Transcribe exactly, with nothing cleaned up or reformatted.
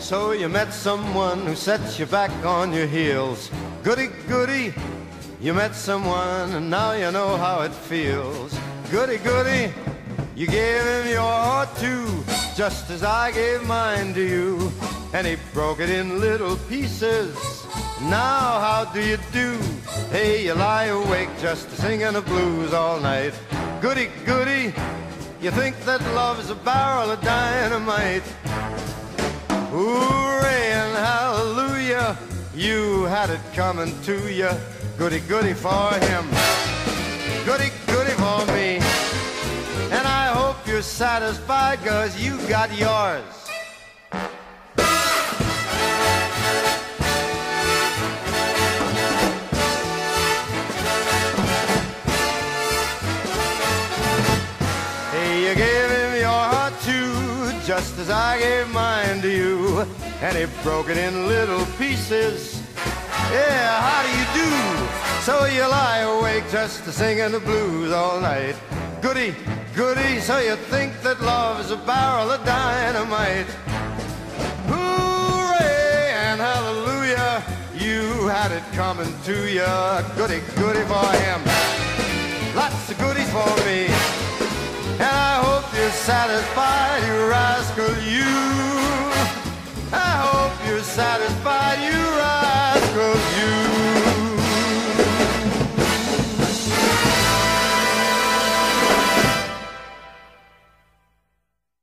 So you met someone who sets you back on your heels. Goody, goody, you met someone and now you know how it feels. Goody, goody, you gave him your heart too, just as I gave mine to you. And he broke it in little pieces. Now how do you do? Hey, you lie awake just singing the blues all night. Goody, goody, you think that love's a barrel of dynamite. Hooray and hallelujah, you had it coming to you. Goody, goody for him, goody, goody for me. And I hope you're satisfied, 'cause you got yours. Hey, you gave him your heart too, just as I gave mine to you. And he broke it in little pieces. Yeah, how do you do? So you lie awake just singing the blues all night. Goody, goody, so you think that love's a barrel of dynamite. Hooray and hallelujah, you had it coming to you. Goody, goody for him, lots of goodies for me. And I hope you're satisfied, you rascal, you. I hope you're satisfied.